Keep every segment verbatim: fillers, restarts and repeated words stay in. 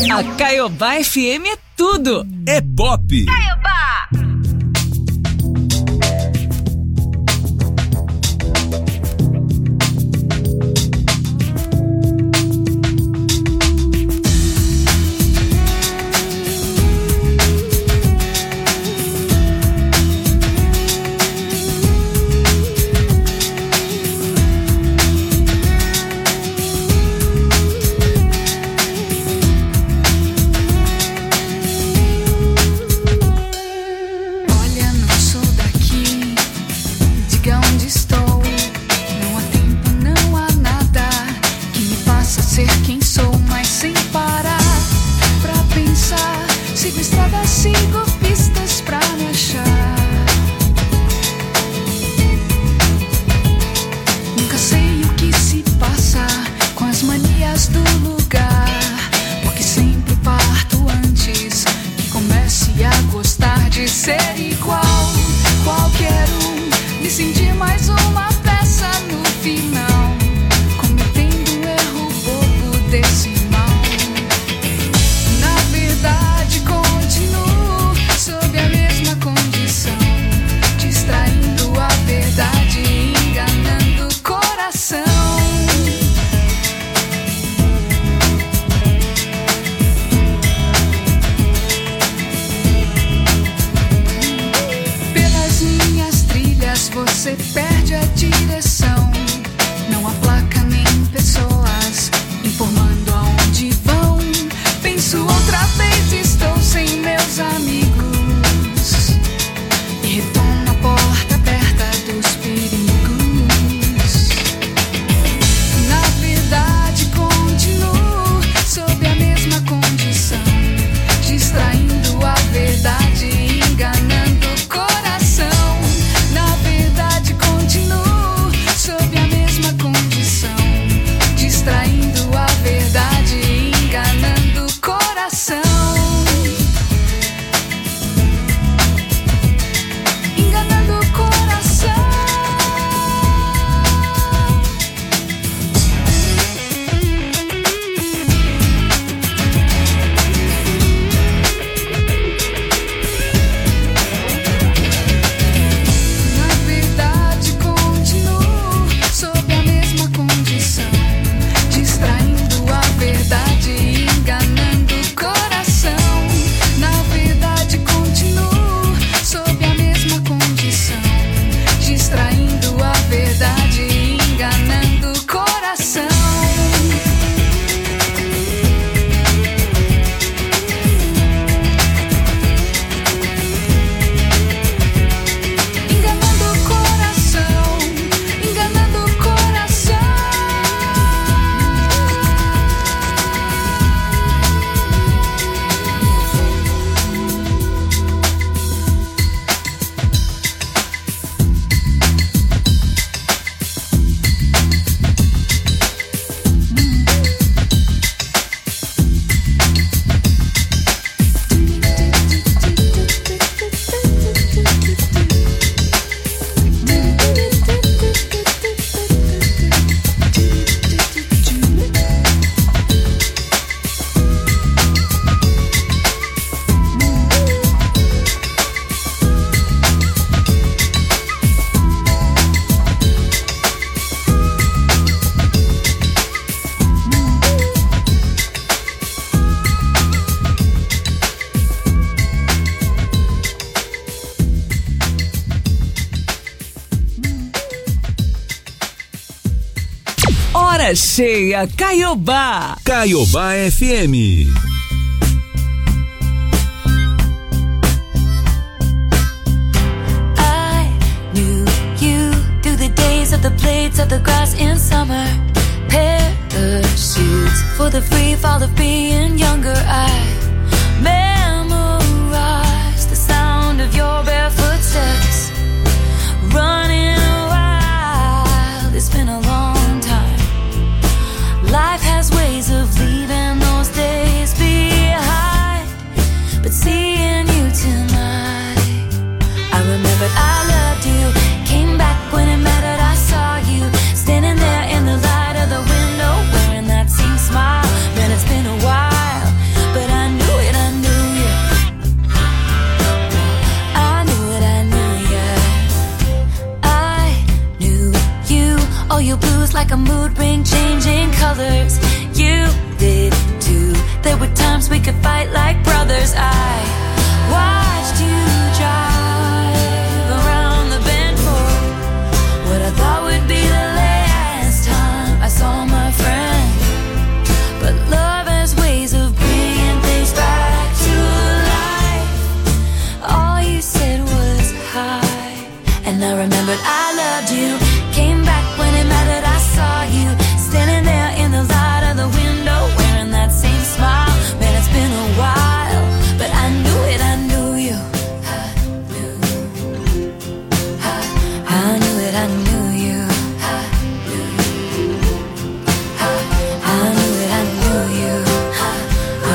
A Caiobá F M é tudo. É pop. Caiobá. Hora cheia, Caiobá. Caiobá F M. I knew you through the days of the blades of the grass in summer. Parachutes for the free fall of being younger. I memorized the sound of your barefoot steps. Running wild, it's been a long time. Life has ways of leaving those days behind. But seeing you tonight, I remembered I loved you. Came back when it mattered, I saw you standing there in the light of the window, wearing that same smile. Man, it's been a while, but could fight like brothers. I watched you drive around the bend for what I thought would be the last time I saw my friend. But love has ways of bringing things back to life. All you said was hi, and I remembered I loved you. Came back when it mattered, I saw you standing there in the light of the window, wearing that same smile. Man, it's been a while, but I knew it, I knew you. I knew, I, I knew it, I knew you. I knew, I, I knew it, I knew you. Oh,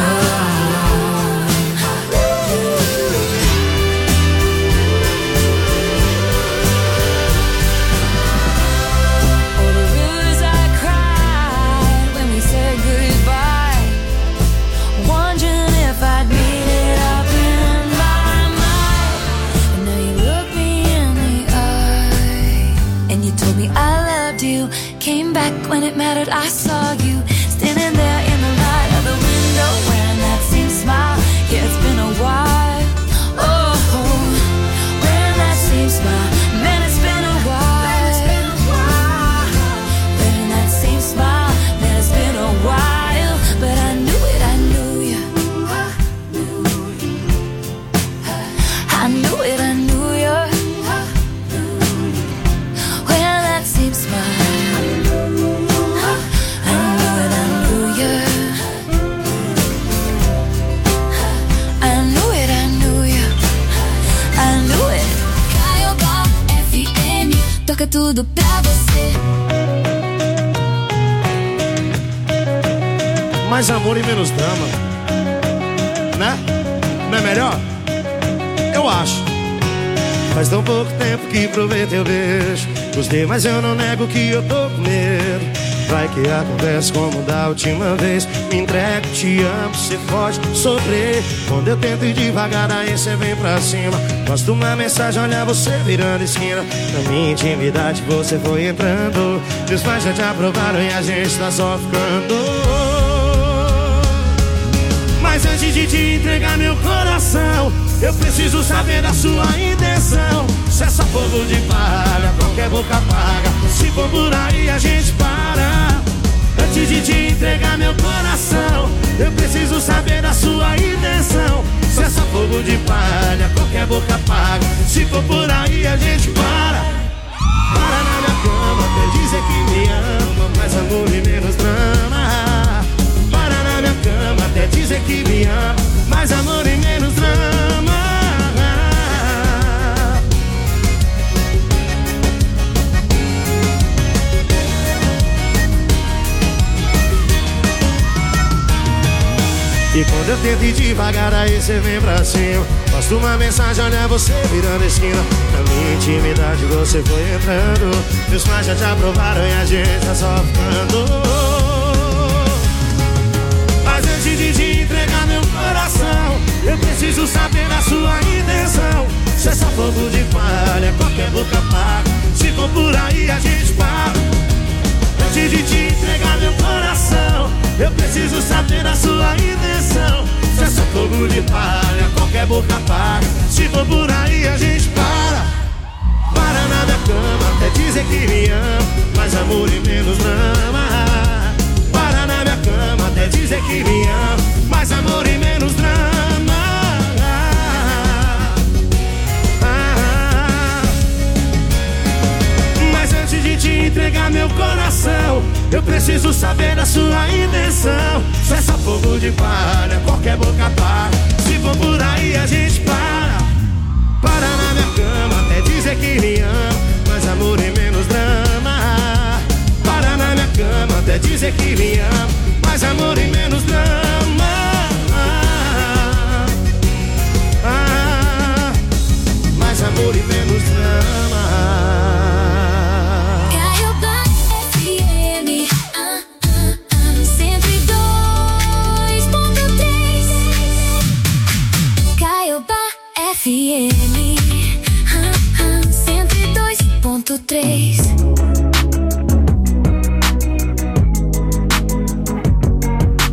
oh, the rivers I cried when we said goodbye, wondering if I'd made it up in my mind. And now you look me in the eye, and you told me I loved you. Came back when it mattered, I saw you standing there in the light of the window, wearing that same smile. Yeah, it's been a while. Oh, wearing that same smile. Man, it's been a while. Wearing that same smile. Man, it's been a while, but I knew it, I knew you. I knew it, I knew you. Wearing that same smile. I knew it, I knew you. I knew it, I knew you. I knew it. Caiobá F M, toca tudo pra você. Mais amor e menos drama, né? Não é melhor? Eu acho. Faz tão pouco tempo que provei teu beijo. Gostei, mas eu não nego que eu tô com medo. Vai que acontece como da última vez. Me entrego, te amo, cê pode sofrer. Quando eu tento ir devagar, aí cê vem pra cima. Posto uma mensagem, olha você virando esquina. Na minha intimidade você foi entrando. Meus pais já te aprovaram e a gente tá só ficando. Mas antes de te entregar meu coração, eu preciso saber da sua intenção. Se é só fogo de palha, qualquer boca paga. Se for por aí a gente para. Antes de te entregar meu coração, eu preciso saber da sua intenção. Se é só fogo de palha, qualquer boca paga. Se for por aí a gente para. Para na minha cama, até dizer que me ama, mais amor e menos drama. Para na minha cama, até dizer que me ama, mais amor e menos drama. E quando eu tento ir devagar, aí cê vem pra cima. Posto uma mensagem, olha você virando a esquina. Na minha intimidade você foi entrando. Meus pais já te aprovaram e a gente tá só ficando. Mas antes de te entregar meu coração, eu preciso saber a sua intenção. Se é só fogo de palha, qualquer boca paga. Se for por aí a gente para. Antes de te entregar meu coração, eu preciso saber a sua intenção. Se é só fogo de palha, qualquer boca paga. Se for por aí a gente para. Para na minha cama, até dizer que me ama, mais amor e menos drama. Para na minha cama, até dizer que me ama, mais amor e menos drama. Mas antes de te entregar meu coração, eu preciso saber da sua intenção. Se é só fogo de palha, qualquer boca paga. Se for por aí a gente para. Para na minha cama, até dizer que me ama, mais amor e menos drama. Para na minha cama, até dizer que me ama, mais amor e menos drama. Ah, mais amor e menos drama. F M cento e dois ponto três.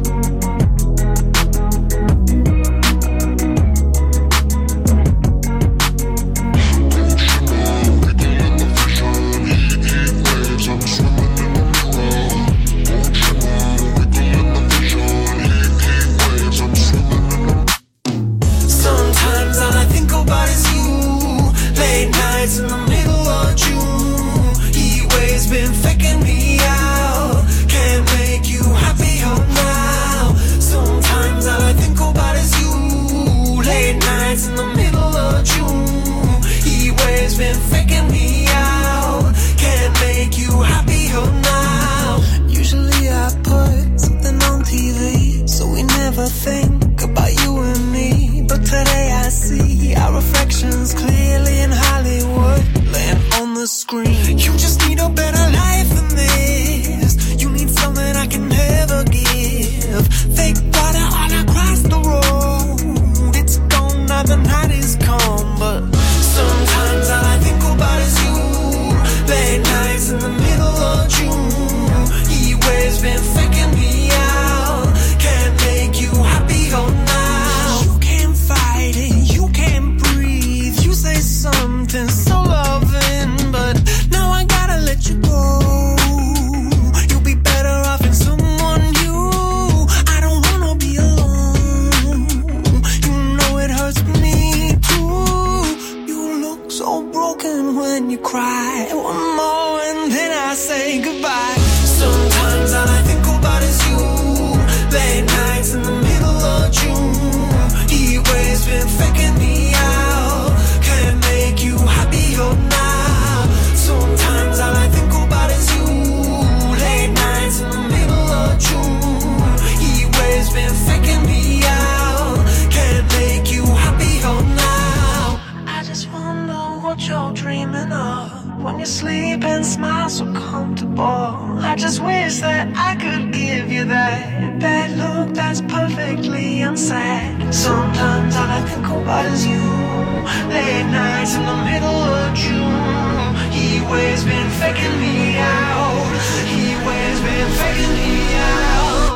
think about you and me, but today I see our reflections clearly in Hollywood, laying on the screen. You just need a better life than this. You need something I can never give. Fake water all across the road. It's gone now, the night is come, but sometimes all I think about is you. Late nights in the middle of June. He always been faking me out. Can't make you happy or now. You can't fight it, you can't breathe. You say something so loving, but now I gotta let you go. You'll be better off in someone new. I don't wanna be alone. You know it hurts me too. You look so broken when you cry. One more and then I say goodbye. Sometimes all I think about is you. Late nights in the middle of June. He always been faking me out. Can't make you happier now. Sometimes all I think about is you. Late nights in the middle of June. He always been faking me out. Can't make you happier now. I just wonder what you're dreaming of when you sleep and smile so comfortable. I just wish that I could give you that bad look that's perfectly unsaid. Sometimes all I think about is you. Late nights in the middle of June. He always been faking me out. He always been faking me out.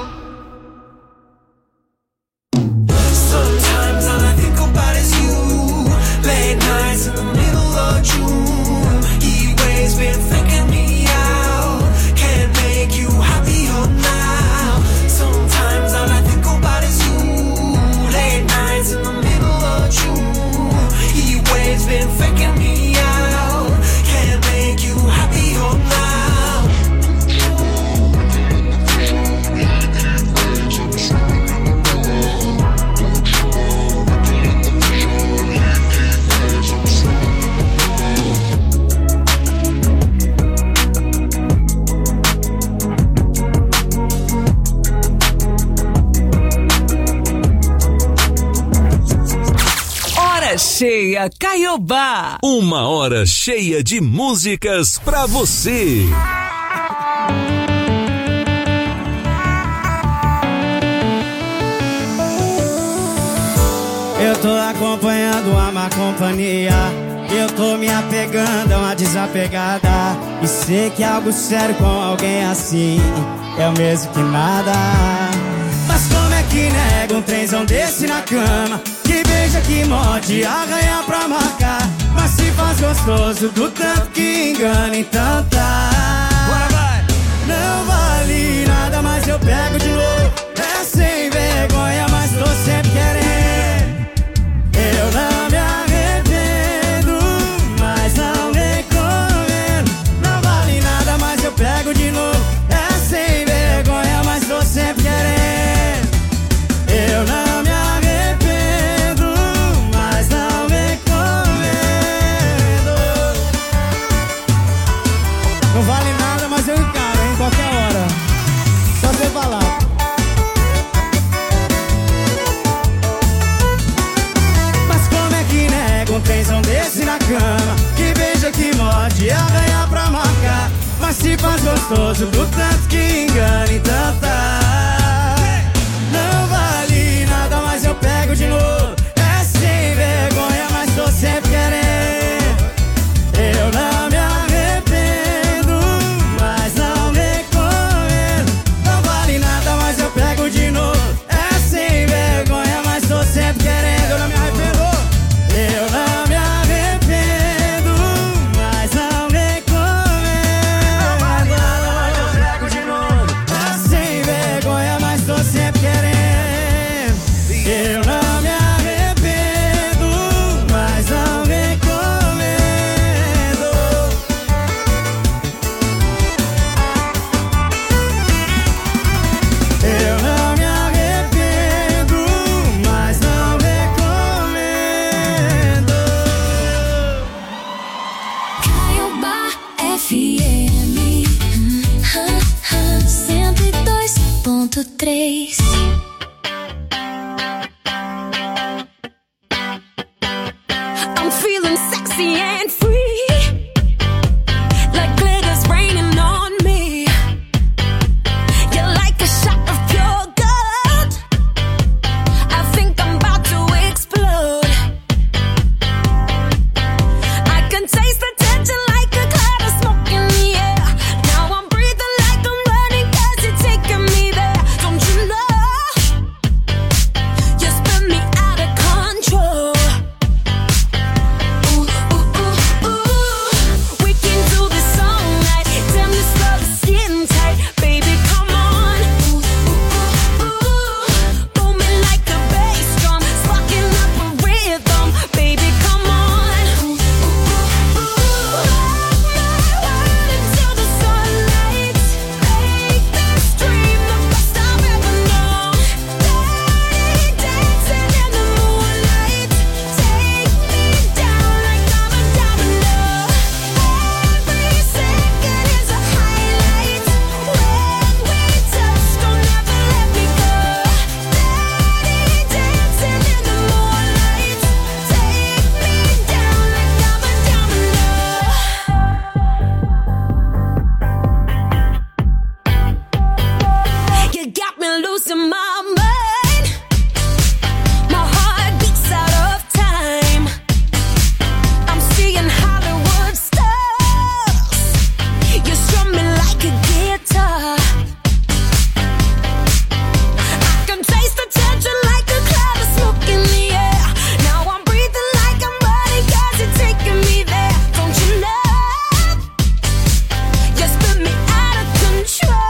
Sometimes all I think about is you. Late nights in the middle of June. He always been faking me out. Can't make you happier now. Sometimes all I think about is you. Late nights in the middle of June. He always been faking me out. Can't make you happier now. Hora cheia Caiobá. Uma hora cheia de músicas pra você. Eu tô acompanhando a má companhia. Eu tô me apegando a uma desapegada. E sei que algo sério com alguém assim é o mesmo que nada. Mas como é que nega um trenzão desse na cama? Que beija, que morde, arranha pra marcar. Mas se faz gostoso do tanto que engana, então tá. Bora, vai! Não vale nada, mas eu pego de novo. É sem vergonha, mas tô sempre querendo. Eu não me arrependo, mas não recomendo. Não vale nada, mas eu pego de novo. É sem vergonha, mas tô sempre querendo. Eu não me arrependo, mas não recomendo. Não vale nada, mas eu encaro, hein, qualquer hora. Só você falar. Mas como é que nega um trenzão desse na cama? Que beija, que morde, arranha pra marcar. Mas se faz gostoso do tanto que engana, então tá. Não vale nada, mas eu pego de novo. É sem vergonha, mas tô sempre querendo. Eu não me arrependo, mas não recomendo. Não vale nada, mas eu pego de novo. É sem vergonha, mas tô sempre querendo. Eu não me arrependo. Eu não me arrependo, mas não recomendo. Não vale nada, mas eu pego de sexy and free, like glitter's raining on me. You're like a shot of pure gold. I think I'm about to explode. I can taste the tension like a cloud of smoke in the air. Now I'm breathing like I'm running 'cause you're taking me there. Don't you know? You spin me out of control. Ooh, ooh, ooh, ooh. We can do this all night. Damn, this love is getting tight. Baby, come on. Ooh, ooh, ooh, ooh. Booming like a bass drum, sparking up a rhythm. Baby, come on. Ooh, ooh, ooh, ooh. Rock my world until the sunlight. Make this dream the best I've ever known. Dirty dancing in the moonlight. Take me down like I'm a domino. Every second is a highlight. When we touch, don't ever let me go. Dirty dancing in the moonlight. Take me down like I'm a domino. You got me losing my mind. My heart beats out of time. I'm seeing Hollywood stars. You strum me like a guitar. I can taste the tension like a cloud of smoke in the air. Now I'm breathing like I'm running 'cause you're taking me there. Don't you know? You spin me out of control.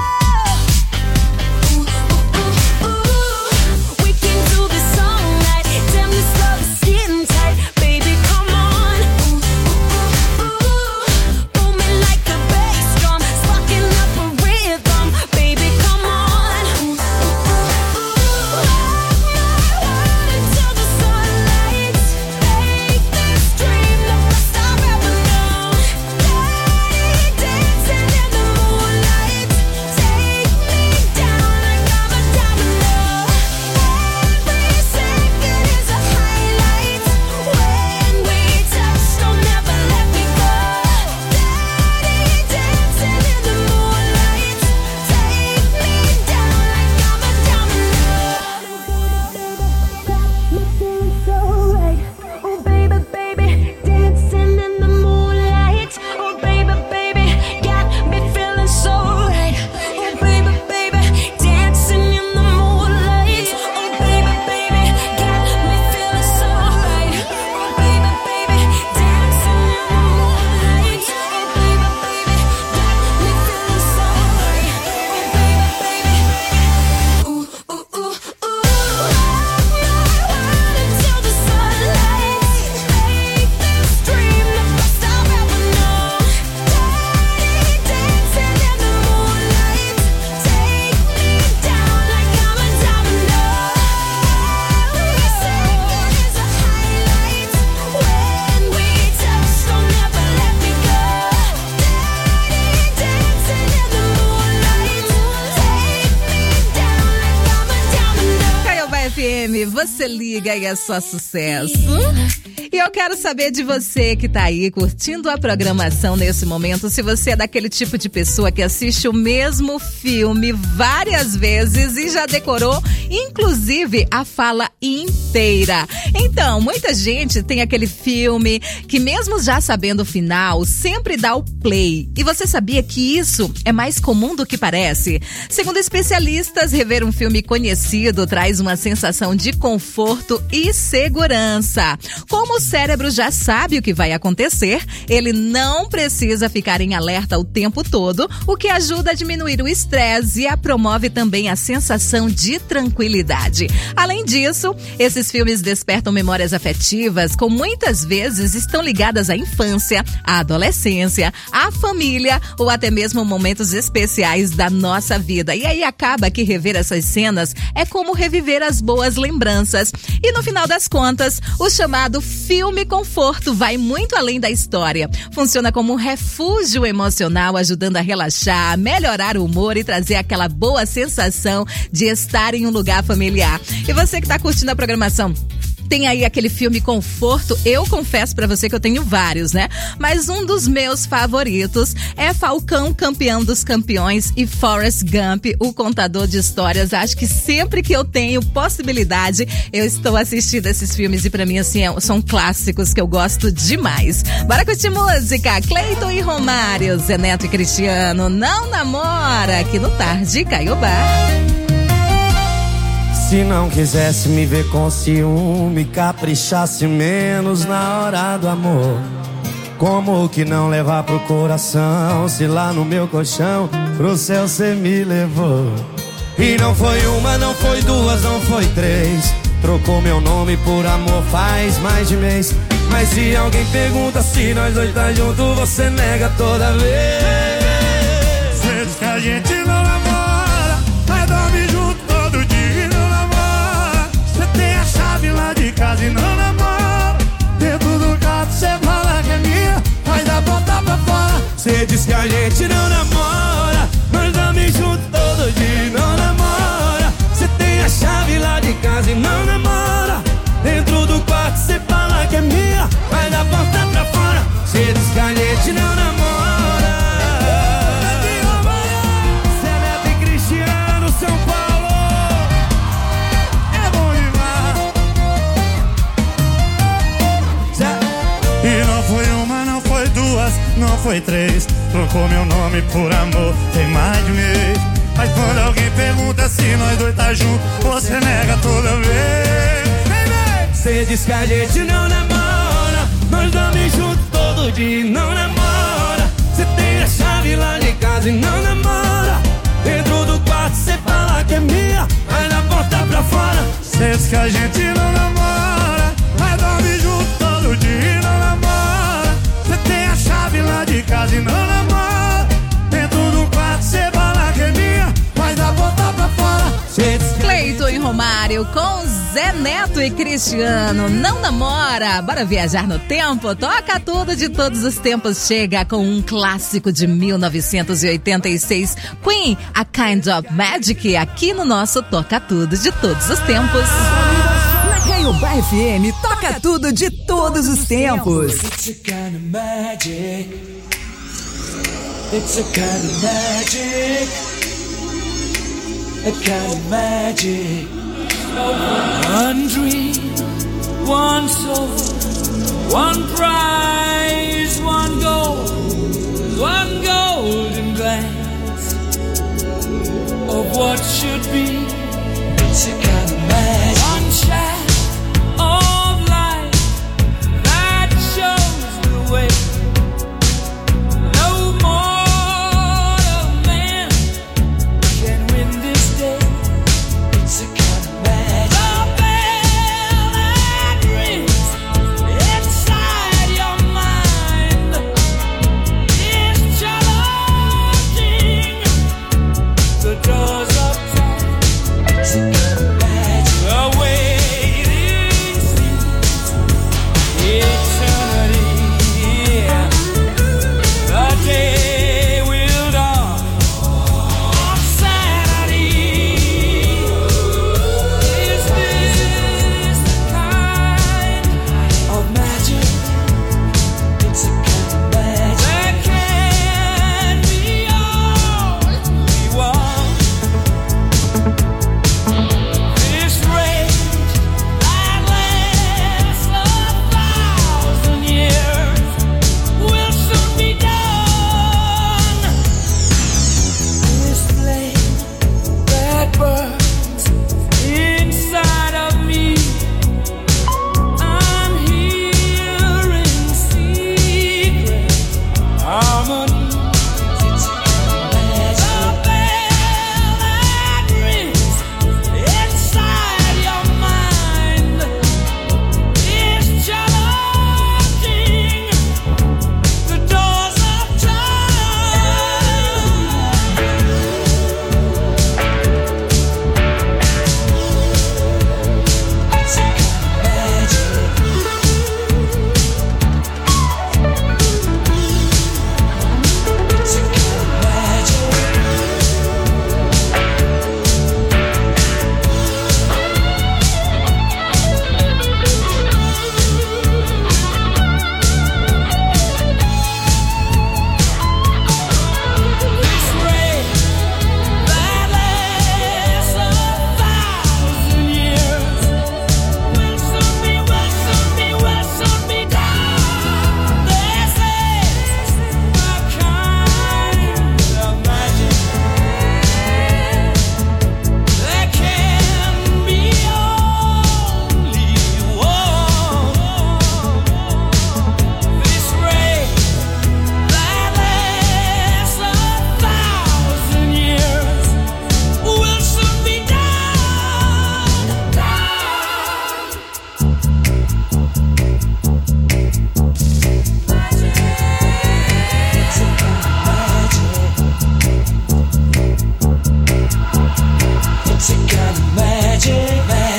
Ooh, ooh, ooh, ooh. We can do this all night. Damn, this love is getting tight. Baby, come on. Ooh, ooh, ooh, ooh. Booming like a bass drum, sparking up a rhythm. Baby, come on. Ooh, ooh, ooh, ooh. Rock my world until the sunlight. Make this dream the best I've ever known. Dirty dancing in the moonlight. Take me down like I'm a domino. Every second is a highlight. When we touch, don't ever let me go. Dirty dancing in the moonlight. Take me down like I'm a domino. Me feeling so right. Oh baby, baby, dancing in the moonlight. Oh baby, baby, got me feeling so right. Oh baby, baby, dancing in the moonlight. Oh baby, baby, got me feeling so right. Oh baby, baby, dancing in the moonlight. Oh baby, baby, got me feeling so right. Oh baby, baby, ooh, ooh, ooh, ooh. Rock my world until the sunlight. Make this dream the best I've ever known. Dirty dancing in the moonlight. Take me down like I'm a domino. Every second is a highlight. When we touch, don't ever let me go. Dirty dancing in the moonlight. Take me down like I'm a domino. Caiobá F M, você liga e é só sucesso. E eu quero saber de você que tá aí curtindo a programação nesse momento, se você é daquele tipo de pessoa que assiste o mesmo filme várias vezes e já decorou, inclusive, a fala inteira. Então, muita gente tem aquele filme que mesmo já sabendo o final, sempre dá o play. E você sabia que isso é mais comum do que parece? Segundo especialistas, rever um filme conhecido traz uma sensação de conforto e segurança. Como o cérebro já sabe o que vai acontecer, ele não precisa ficar em alerta o tempo todo, o que ajuda a diminuir o estresse e a promove também a sensação de tranquilidade. Além disso, esses filmes despertam memórias afetivas, que muitas vezes estão ligadas à infância, à adolescência, à família ou até mesmo momentos especiais da nossa vida. E aí acaba que rever essas cenas é como reviver as boas lembranças. E no final das contas, o chamado filme conforto vai muito além da história. Funciona como um refúgio emocional, ajudando a relaxar, a melhorar o humor e trazer aquela boa sensação de estar em um lugar familiar. E você que está curtindo a programação tem aí aquele filme Conforto. Eu confesso pra você que eu tenho vários, né? Mas um dos meus favoritos é Falcão, Campeão dos Campeões, e Forrest Gump, o contador de histórias. Acho que sempre que eu tenho possibilidade, eu estou assistindo esses filmes e pra mim, assim, é, são clássicos que eu gosto demais. Bora curtir música. Cleiton e Romário, Zé Neto e Cristiano, Não Namora, aqui no Tarde Caiobá. Se não quisesse me ver com ciúme, caprichasse menos na hora do amor. Como que não levar pro coração, se lá no meu colchão pro céu cê me levou? E não foi uma, não foi duas, não foi três. Trocou meu nome por amor faz mais de mês. Mas se alguém pergunta se nós dois tá junto, você nega toda vez. Cê diz que a gente não namora, mas dorme junto todo dia e não namora. Cê tem a chave lá de casa e não namora. Dentro do quarto cê fala que é minha, mas dá botar pra fora. Cê diz que a gente não namora, mas dorme junto todo dia e não namora. Cê tem a chave lá de casa e não namora. Dentro do quarto cê fala que é minha, mas dá botar pra fora. Cê diz que a gente não namora. Zé Neto e Cristiano, São Paulo. É bom demais. E não foi uma, não foi duas, não foi três. Trocou meu nome por amor, tem mais de mês. Mas quando alguém pergunta se nós dois tá junto, você nega toda vez. Cê diz que a gente não namora, nós dormimos juntos todo dia e não namora. Cê tem a chave lá de casa e não namora. Dentro do quarto cê fala que é minha, mas na porta pra fora. Cê diz que a gente não namora, mas dorme junto todo dia e não namora. Cê tem a chave lá de casa e não namora. Dentro do quarto cê fala que é minha, mas na porta pra fora. Cleiton e Romário com Zé Neto e Cristiano, Não Namora. Bora viajar no tempo? Toca Tudo de Todos os Tempos chega com um clássico de mil novecentos e oitenta e seis, Queen, A Kind of Magic, aqui no nosso Toca Tudo de Todos os Tempos. Na Caiobá F M, toca tudo de todos os tempos. It's a kind of magic. It's a kind of magic. A kind of magic. One dream, one soul, one prize, one goal, one golden glance of what should be. It's a kind of magic. One shot of light that shows the way. No mortal man can win this day. It's a kind of magic. The bell that rings inside your mind is challenging the doors of time. It's a kind of magic. The waiting seems eternity. The day will dawn on Saturday. Is this the kind of magic? It's a kind of magic. That can be all we want.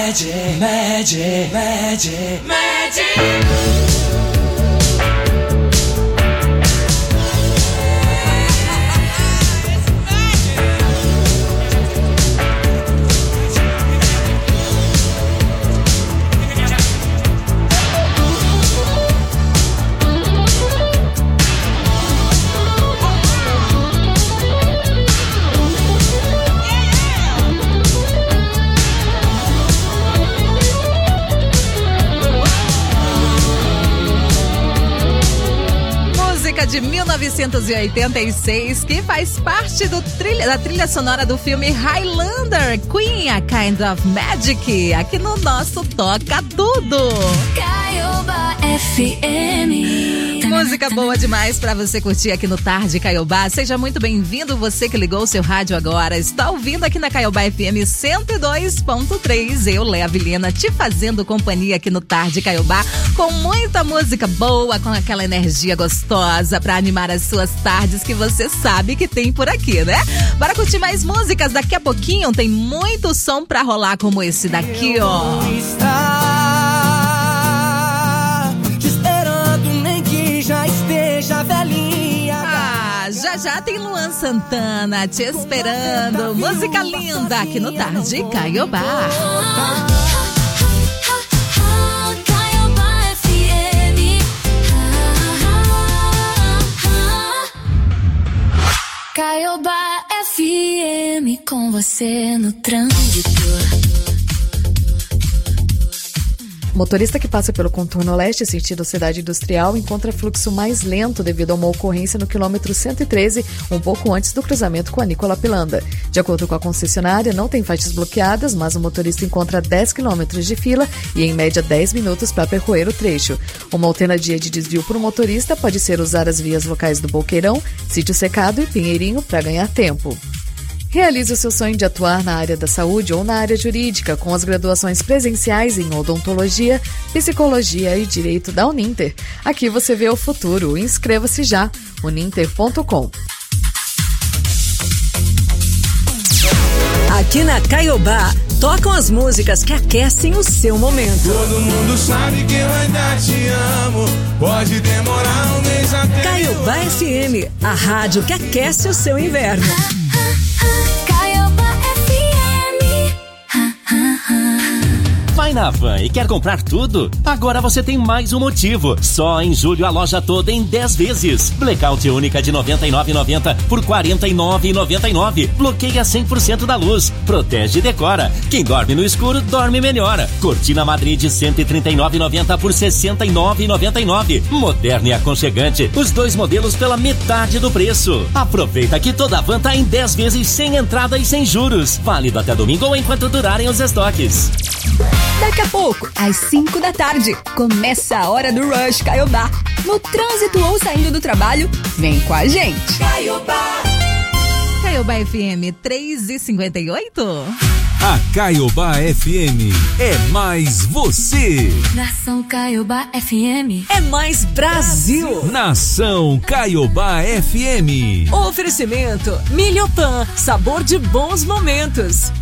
Magic, magic, magic, magic. De mil novecentos e oitenta e seis, que faz parte do trilha, da trilha sonora do filme Highlander, Queen, A Kind of Magic, aqui no nosso Toca Tudo. Caiobá F M. Música boa demais pra você curtir aqui no Tarde Caiobá. Seja muito bem-vindo, você que ligou o seu rádio agora. Está ouvindo aqui na Caiobá F M cento e dois ponto três. Eu, Léa Vilhena, te fazendo companhia aqui no Tarde Caiobá, com muita música boa, com aquela energia gostosa pra animar as suas tardes que você sabe que tem por aqui, né? Bora curtir mais músicas. Daqui a pouquinho tem muito som pra rolar, como esse daqui, ó. Já esteja velhinha. Ah, já já tem Luan Santana te esperando. Música linda aqui no Tarde Caiobá. Caiobá F M. Caiobá F M com você no trânsito. Motorista que passa pelo contorno leste sentido cidade industrial encontra fluxo mais lento devido a uma ocorrência no quilômetro cento e treze, um pouco antes do cruzamento com a Nicola Pilanda. De acordo com a concessionária, não tem faixas bloqueadas, mas o motorista encontra dez quilômetros de fila e em média dez minutos para percorrer o trecho. Uma alternativa de desvio para o motorista pode ser usar as vias locais do Boqueirão, Sítio Secado e Pinheirinho para ganhar tempo. Realize o seu sonho de atuar na área da saúde ou na área jurídica com as graduações presenciais em odontologia, psicologia e direito da Uninter. Aqui você vê o futuro. Inscreva-se já. uninter ponto com. Aqui na Caiobá, tocam as músicas que aquecem o seu momento. Todo mundo sabe que eu ainda te amo. Pode demorar um mês até. Caiobá F M, a rádio que aquece o seu inverno. Caiobá F M. Vai na Van e quer comprar tudo? Agora você tem mais um motivo. Só em julho a loja toda em dez vezes. Blackout única de noventa e nove reais e noventa centavos por quarenta e nove reais e noventa e nove centavos. Bloqueia cem por cento da luz. Protege e decora. Quem dorme no escuro, dorme melhor. Cortina Madrid de cento e trinta e nove reais e noventa centavos por sessenta e nove reais e noventa e nove centavos. Moderno e aconchegante. Os dois modelos pela metade do preço. Aproveita que toda a Van tá em dez vezes sem entrada e sem juros. Válido até domingo ou enquanto durarem os estoques. Daqui a pouco, às cinco da tarde, começa a hora do Rush Caiobá. No trânsito ou saindo do trabalho, vem com a gente. Caiobá. Caiobá F M três e cinquenta e oito. A Caiobá F M é mais você. Nação Caiobá F M. É mais Brasil. Nação Caiobá F M. Oferecimento Milhopan, sabor de bons momentos.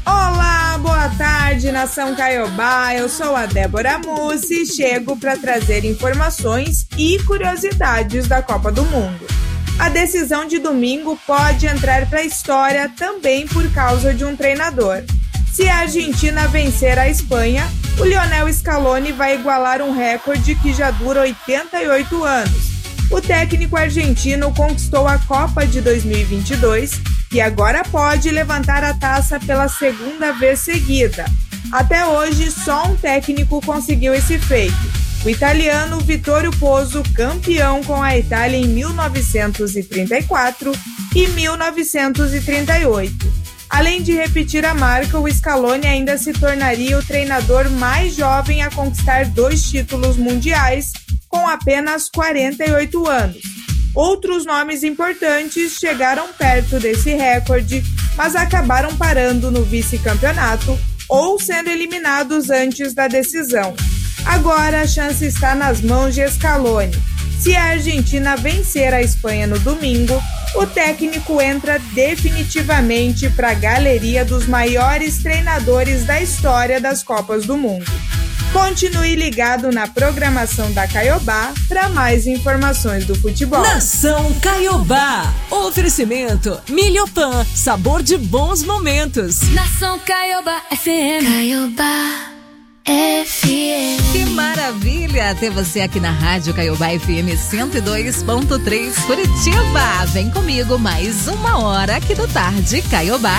Olá, boa tarde, Nação Caiobá. Eu sou a Débora Mussi e chego para trazer informações e curiosidades da Copa do Mundo. A decisão de domingo pode entrar para a história também por causa de um treinador. Se a Argentina vencer a Espanha, o Lionel Scaloni vai igualar um recorde que já dura oitenta e oito anos. O técnico argentino conquistou a Copa de dois mil e vinte e dois e agora pode levantar a taça pela segunda vez seguida. Até hoje, só um técnico conseguiu esse feito. O italiano Vittorio Pozzo, campeão com a Itália em mil novecentos e trinta e quatro e mil novecentos e trinta e oito. Além de repetir a marca, o Scaloni ainda se tornaria o treinador mais jovem a conquistar dois títulos mundiais, com apenas quarenta e oito anos. Outros nomes importantes chegaram perto desse recorde, mas acabaram parando no vice-campeonato ou sendo eliminados antes da decisão. Agora a chance está nas mãos de Scaloni. Se a Argentina vencer a Espanha no domingo, o técnico entra definitivamente para a galeria dos maiores treinadores da história das Copas do Mundo. Continue ligado na programação da Caiobá para mais informações do futebol. Nação Caiobá. Oferecimento Milhopan, sabor de bons momentos. Nação Caiobá F M. Caiobá F M. Que maravilha ter você aqui na Rádio Caiobá F M cento e dois ponto três Curitiba. Vem comigo mais uma hora aqui do Tarde Caiobá.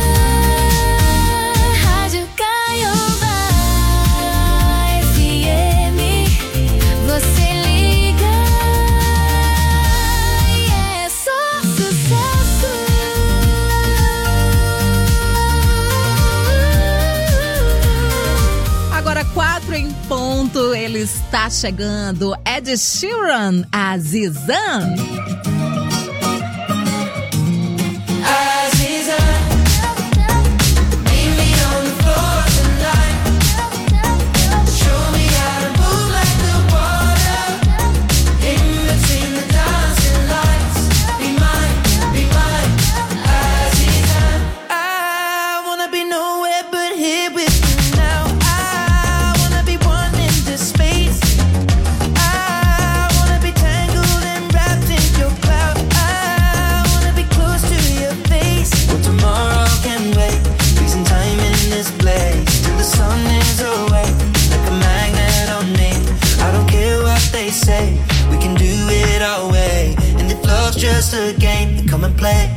Rádio Caiobá F M. Você liga e é só sucesso. Agora quatro em ponto, ele está chegando. Ed Sheeran, Azizan. Just a game, come and play.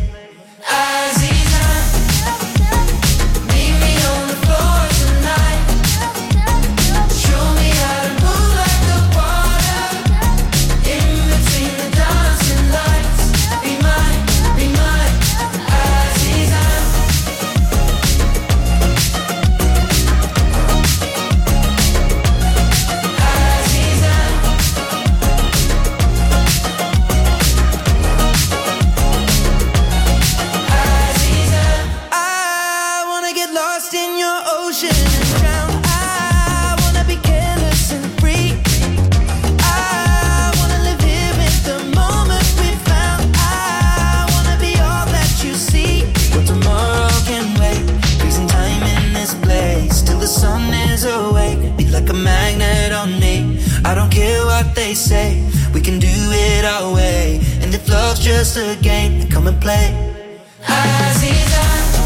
Say we can do it our way, and if love's just a game, come and play. Aziza,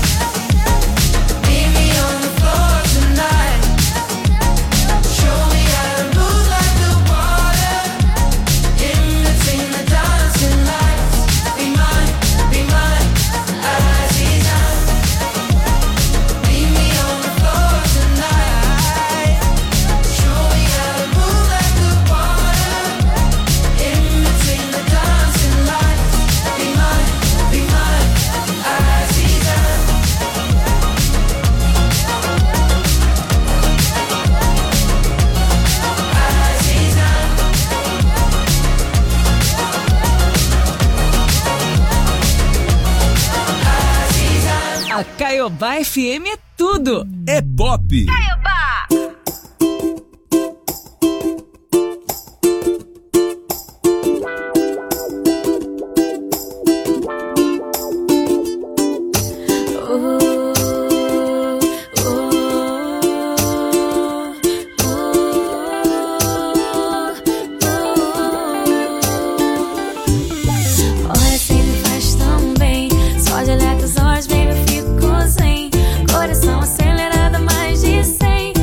meet me on the floor tonight. Show me how to move like the water in between the dancing lights. Be mine, be mine, Aziza. Meet me on the floor tonight. Show me how to move like the water. A Caiobá F M é tudo. É pop. Caiobá. Coração acelerado mais de cem.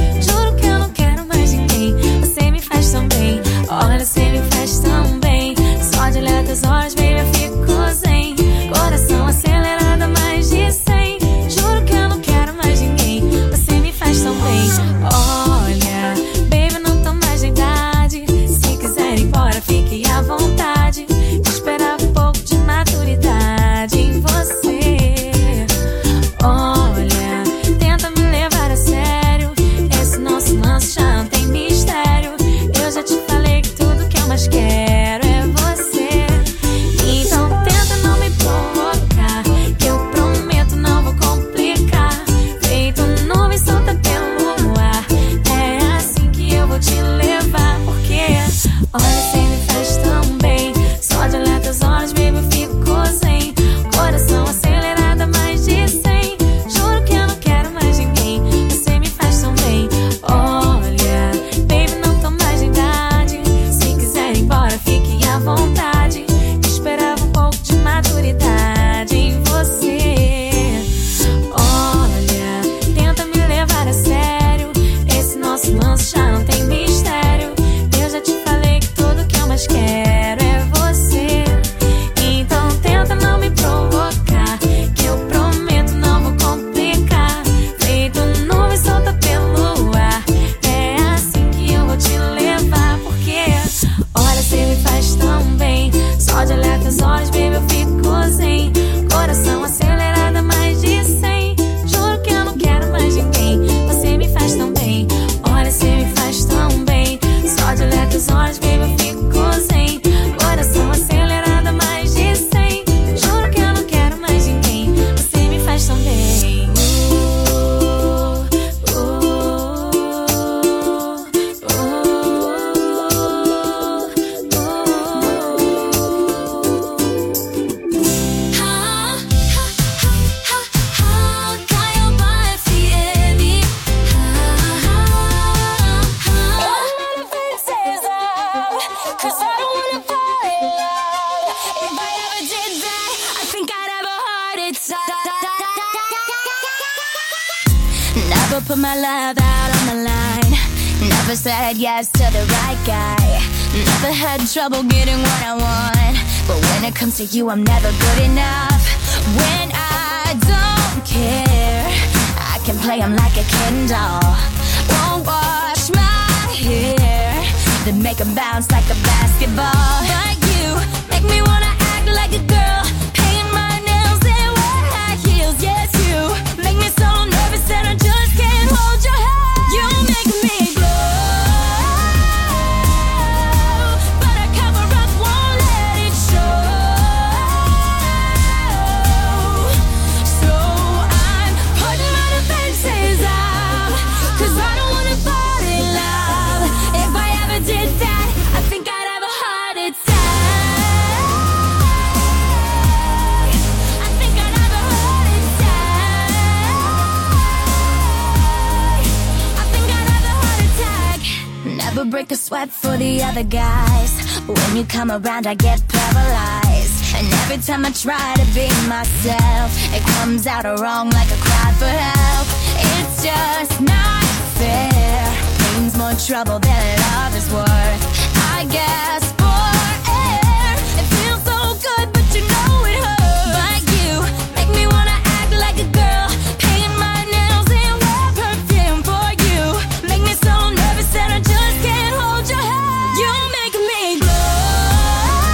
put my love out on the line. Never said yes to the right guy. Never had trouble getting what I want. But when it comes to you, I'm never good enough. When I don't care, I can play him like a Ken doll. Won't wash my hair, then make him bounce like a basketball. But you make me wanna act like a girl, paint my nails and wear high heels. Yes, you make me so nervous that I just can't hold your hand. You make me glow, but I cover up, won't let it show. So I'm putting my defenses up, 'cause I don't wanna fall in love. If I ever did that, I think I'd have a heart attack. I think I'd have a heart attack. I think I'd have a heart attack. Never break a sweat for the other guys. When you come around, I get paralyzed. And every time I try to be myself, it comes out wrong like a cry for help. It's just not fair. Pain's more trouble than love is worth. I guess for air, it feels so good, but you know it hurts. But you make me wanna act like a girl, paint my nails and wear perfume. For you make me so nervous that I just can't hold your hand. You make me glow,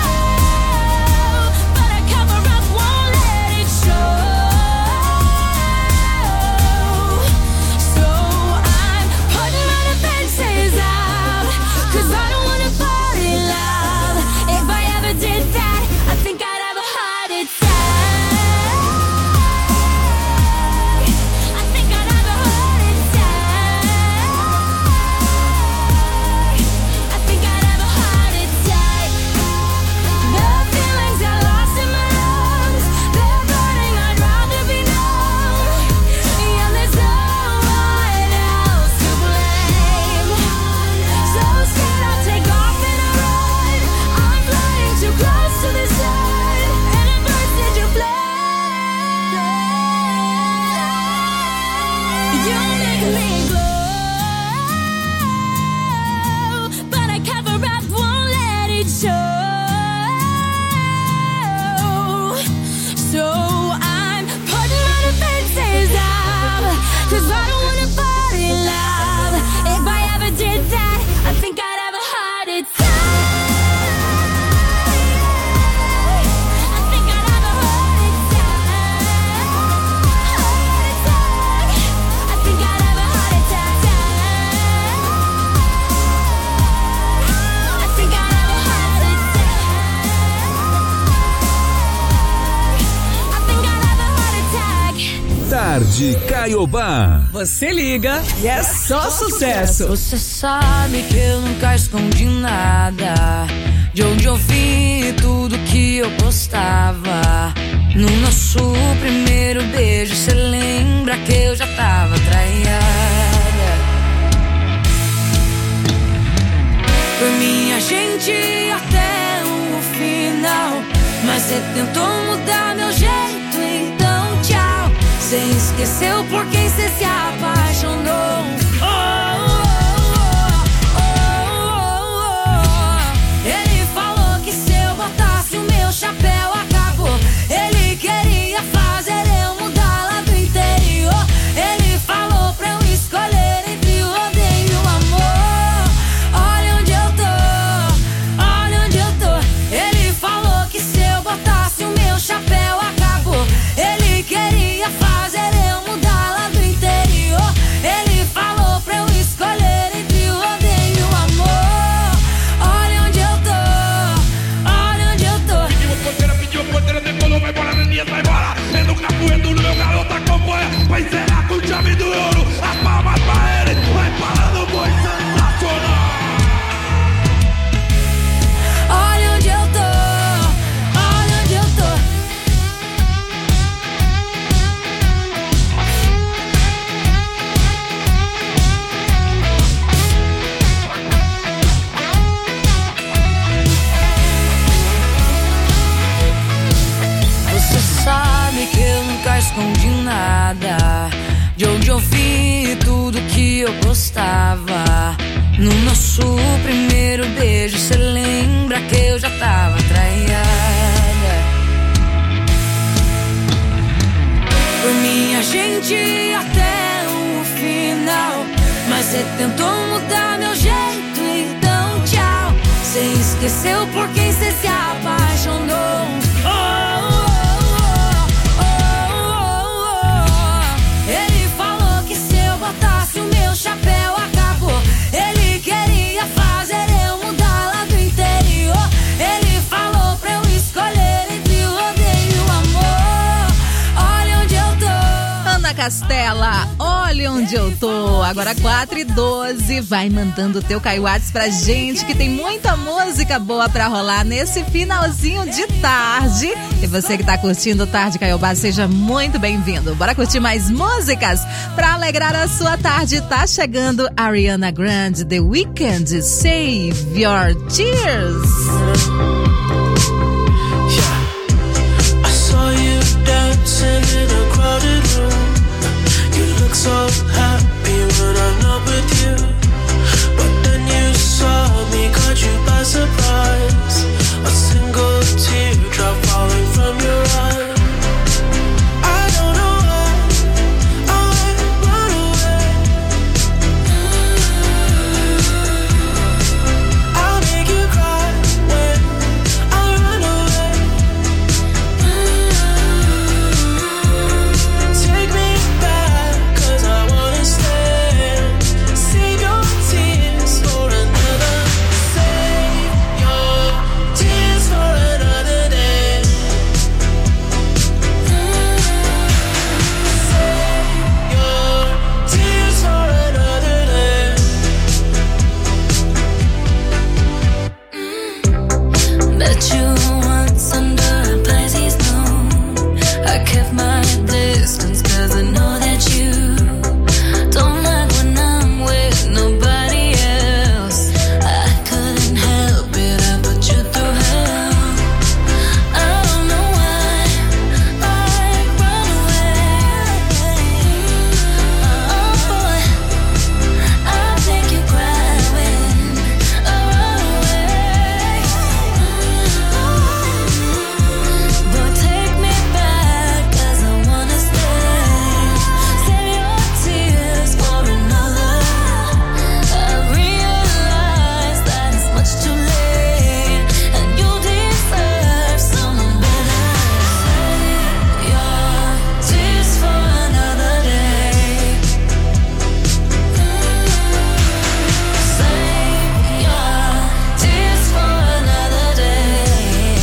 but I cover up, won't let it show. So I'm putting my defenses up, 'cause I don't wanna fall in love. If I ever did that, I think I'd have a heart attack. I think I'd have a heart attack. I think I'd have a heart attack. The feelings I lost in my lungs, they're burning, I'd rather be numb. Yeah, there's no one else to blame. So scared I'll take off and I run. I'm flying too close to the sun, and it burns into flame. You make me glow, but I cover up, won't let it show. So I'm putting my defenses up, 'cause I don't wanna fall in love. If I ever did that, I think I'd have a heart attack. I think I'd have a heart attack. Heart attack. I think I'd have a heart attack. I think I'd have a heart attack. I think I'd have a heart attack. Tarde Caiobá. Você liga e é só sucesso. Você sabe que eu nunca escondi nada de onde eu vim e tudo que eu postava. No nosso primeiro beijo, cê lembra que eu já tava traiada. Por mim a gente ia até o final, mas cê tentou mudar meu jeito, então tchau. Cê esqueceu por quem cê se apaixonou. Oh, oh, oh, oh, oh. Ele falou que se eu botasse o meu chapéu acabou. Ele queria fazer eu mudar lá do interior. Ele falou pra eu escolher entre o odeio e o amor. Olha onde eu tô, olha onde eu tô. Ele falou que se eu botasse o meu chapéu acabou. Ele queria fazer eu mudar lá do interior. Ele falou primeiro beijo, cê lembra que eu já tava traída. Por mim a gente ia até o final, mas cê tentou mudar meu jeito, então tchau. Cê esqueceu por quem cê se apaixonou. Oh, oh, oh, oh, oh. Ele falou que se eu botasse o meu chapéu acabou. Ele queria fazer eu mudar lá do interior. Ele falou pra eu escolher entre o rodeio e o amor. Olha onde eu tô. Ana Castela, olha onde eu tô. Agora quatro e doze. Vai mandando o teu Caio Whats pra gente, que tem muita música boa pra rolar nesse finalzinho de tarde. E você que tá curtindo o Tarde Caiobá, seja muito bem-vindo. Bora curtir mais músicas pra alegrar a sua tarde. Tá chegando Ariana Grande, The Weeknd, Save Your Tears. I saw you dancing in a crowded room. You look so happy when I'm not with you. But then you saw me, caught you by surprise. A single teardrop falling from your eye. I don't know why I run away. I'll make you cry when I run away. Take me back, cause I wanna stay. Save your tears for another. Save your tears for another day. Save your tears for another day. Met you once under a Pisces moon. I kept my distance cause I know that you don't like when I'm with nobody else. I couldn't help it, I put you through hell. I don't know why I run away. Oh boy, I'll make you cry when I run away. But take me back, cause I wanna stay. Save your tears for another. I realize that it's much too late, and you deserve someone better. Save your tears for another day. Save your tears for another day.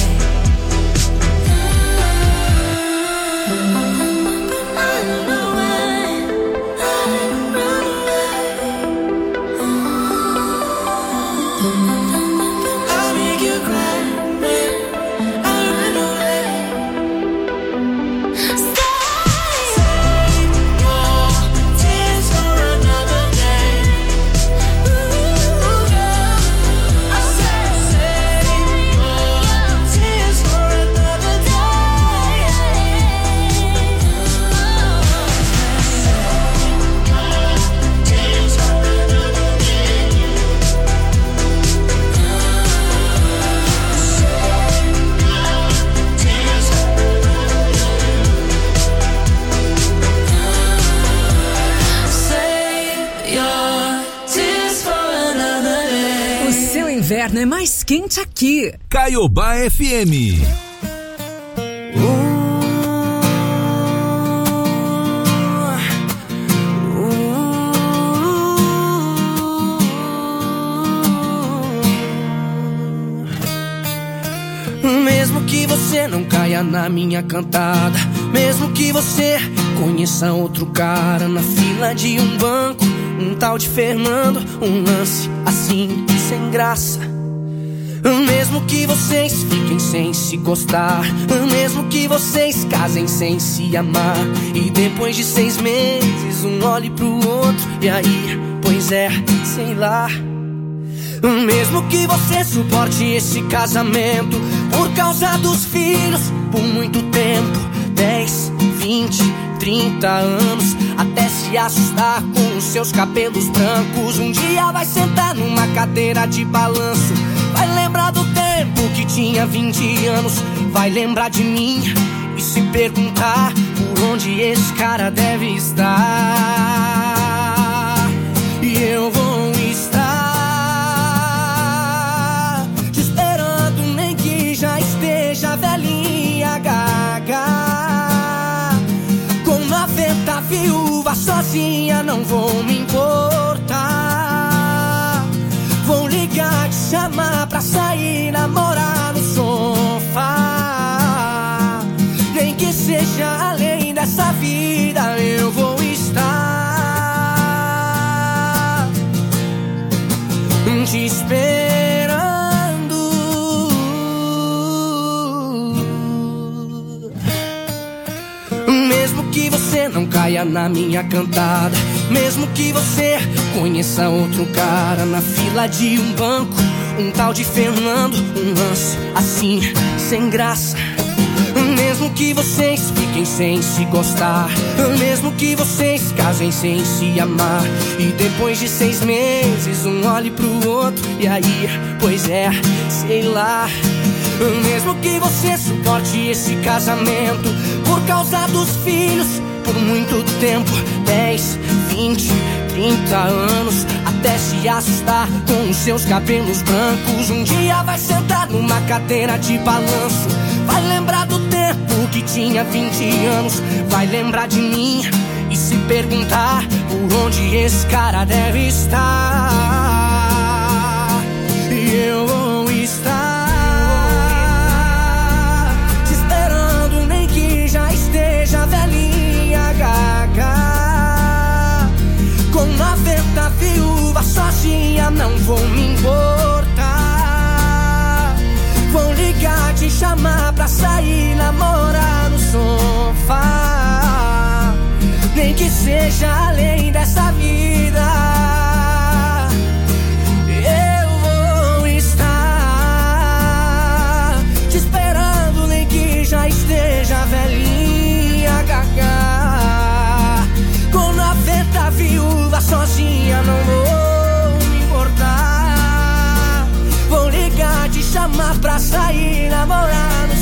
I'll make you cry when I run away. Save your tears for another day. I said save your tears for another day. Tears for another day. Save your tears for another day. O seu inverno é mais quente aqui. Caiobá F M. Mesmo que você não caia na minha cantada, mesmo que você conheça outro cara na fila de um banco, um tal de Fernando, um lance assim sem graça. Mesmo que vocês fiquem sem se gostar, mesmo que vocês casem sem se amar, e depois de seis meses um olhe pro outro e aí, pois é, sei lá. Mesmo que você suporte esse casamento por causa dos filhos por muito tempo, dez, vinte, trinta anos, até se assustar com os seus cabelos brancos. Um dia vai sentar numa cadeira de balanço, vai lembrar do tempo que tinha vinte anos, vai lembrar de mim e se perguntar por onde esse cara deve estar. E eu vou estar te esperando, nem que já esteja velhinha gaga. Com noventa viúva sozinha não vou me importar. Vou ligar, te chamar pra sair, namorar no sofá. Nem que seja além dessa vida, eu vou estar te esperando. Mesmo que você não caia na minha cantada, mesmo que você conheça outro cara na fila de um banco, um tal de Fernando, um lance assim, sem graça. Mesmo que vocês fiquem sem se gostar, mesmo que vocês casem sem se amar, e depois de seis meses um olhe pro outro e aí, pois é, sei lá. Mesmo que você suporte esse casamento por causa dos filhos por muito tempo, dez, vinte, trinta anos, até se assustar com os seus cabelos brancos. Um dia vai sentar numa cadeira de balanço, vai lembrar do tempo que tinha vinte anos, vai lembrar de mim e se perguntar por onde esse cara deve estar. E eu vou estar te esperando, nem que já esteja velhinha gaga. Com noventa viúvas sozinha não vou me importar. Vou ligar, te chamar pra sair, namorar no sofá. Nem que seja além dessa vida, eu vou estar te esperando, nem que já esteja velhinha gaga. Com noventa viúvas sozinha não vou me importar. Vou ligar, te chamar pra sair, namorar no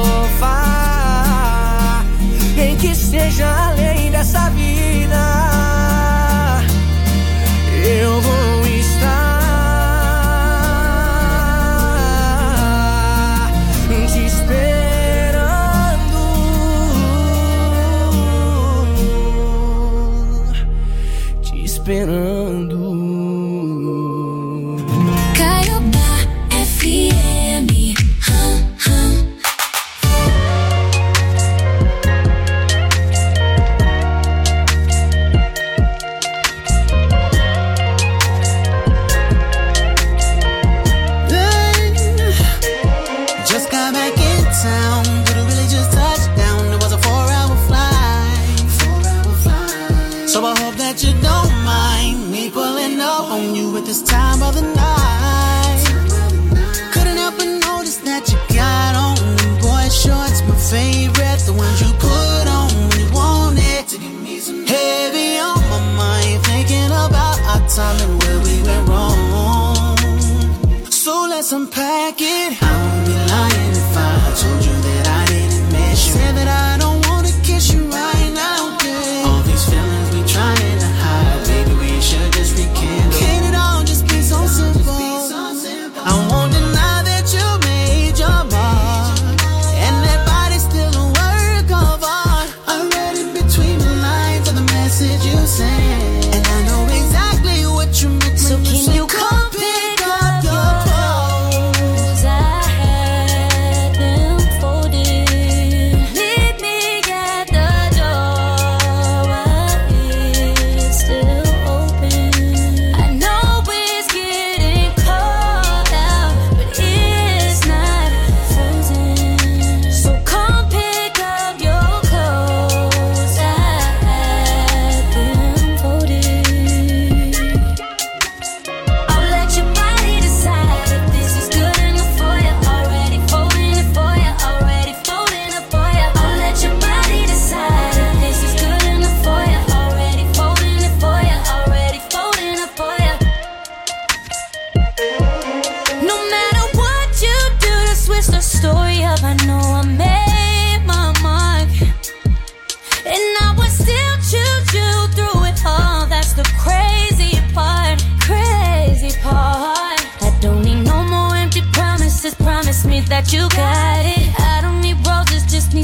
sofá. Nem que seja além dessa vida, eu vou estar te esperando, te esperando. F M. Hum, hum. Just got back in town, did a religious touchdown. It was a four-hour flight. Four-hour flight. So I hope that you don't mind me pulling up on you at this time of the night. Couldn't help but notice that you got on them boy shorts, my favorite, the ones you put on when you want it. Heavy on my mind, thinking about our time and where we went wrong. So let's unpack it. I won't be lying if I told you that I didn't miss you. Said that I don't wanna kiss you right now, girl. All these feelings we trying to hide, maybe we should just rekindle. Can it all just be so simple? I won't deny that you made your mark, and that body's still a work of art. I read it between the lines of the message you sent, and I know exactly what you meant. So can you come pick up your clothes?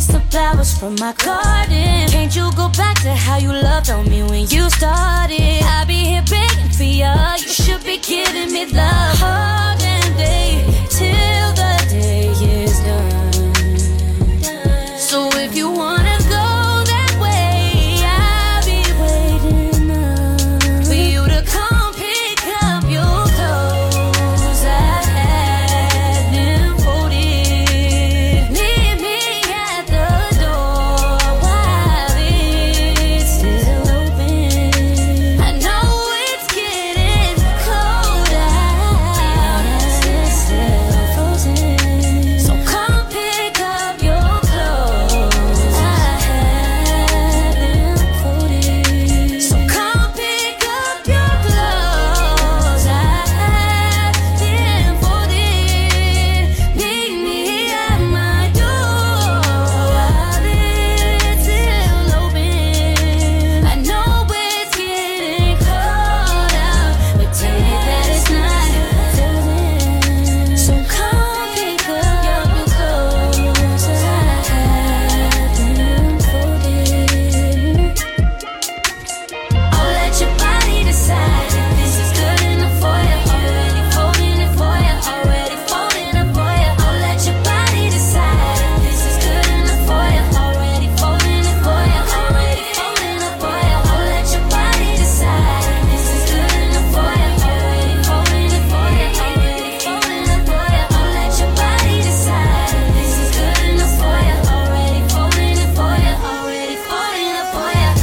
some flowers from my garden. Can't you go back to how you loved on me when you started? I'll be here begging for you. You should be giving me love all damn day till the day is done. So if you wanna go that way, I'll be waiting up for you to come pick up your clothes. I had them folded. Meet me at the door while it's still open. I know it's getting cold out, it's still frozen. So come pick up your clothes. I had them folded. So come pick up your clothes. I had them folded. Meet me at my door while it's still open. I know it's getting cold out, but tell me that it's not frozen. So come pick up your clothes. I had them folded. I'll let your body decide if this is good enough for you. Already folding it for you. Already folding it for you. I'll let your body decide if this is good enough for you. Already folding it for you. Already folding it for you. I'll let your body decide if this is good enough for you. Already folding it for you. Already folding it for you. I'll let your body decide if this is good enough for you. Already folding it for you. Already folding it for you.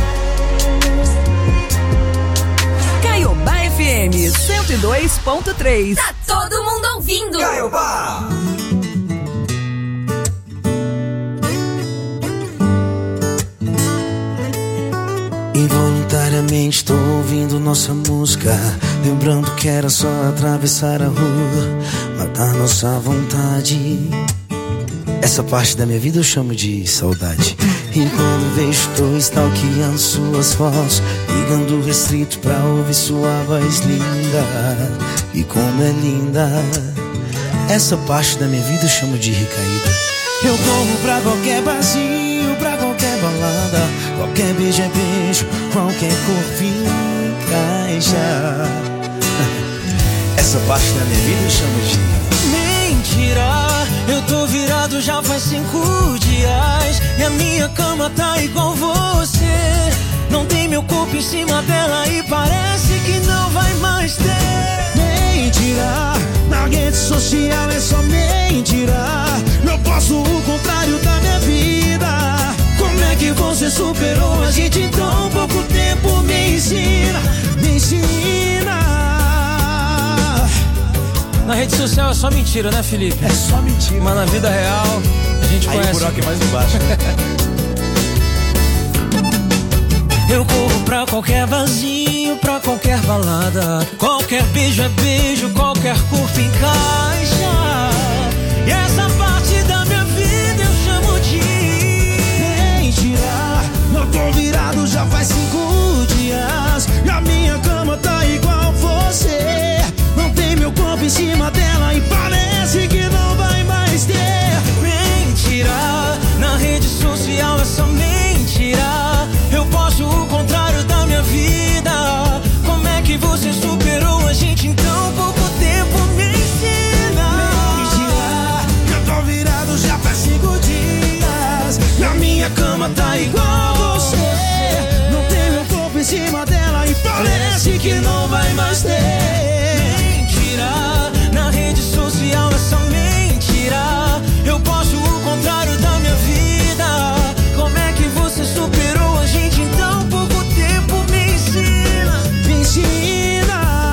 Caiobá F M cento e dois ponto três. Tá todo mundo ouvindo. Caiobá. Involuntariamente tô ouvindo nossa música, lembrando que era só atravessar a rua, matar nossa vontade. Essa parte da minha vida eu chamo de saudade. E quando vejo tô stalkeando suas fotos, ligando restrito pra ouvir sua voz linda. E como é linda. Essa parte da minha vida eu chamo de recaída. Eu corro pra qualquer barzinho, pra qualquer balada, qualquer beijo é beijo, qualquer corpo encaixa. Essa parte da minha vida eu chamo de mentira. Eu tô virado já faz cinco dias e a minha cama tá igual você. Não tem meu corpo em cima dela e parece que não vai mais ter. Mentira, na rede social é só mentira. Eu posso o contrário da minha vida. Como é que você superou a gente em tão pouco tempo? Me ensina, me ensina. Na rede social é só mentira, né, Felipe? É só mentira. Mas na vida real, a gente aí conhece. o buraco é mais embaixo, né? Eu corro pra qualquer vazio, pra qualquer balada, qualquer beijo é beijo, qualquer corpo encaixa. E essa parte da minha vida eu chamo de mentira. Eu tô virado já faz cinco dias e a minha cama tá igual você. Não tem meu corpo em cima dela e parece que não vai mais ter. Mentira, na rede social é só mentira. Eu posso o contrário da minha vida. Como é que você superou a gente em tão pouco tempo? Me ensina. Mentira, eu tô virado já faz cinco dias e a minha cama tá igual você. Não tem meu corpo em cima dela e parece que não vai mais ter.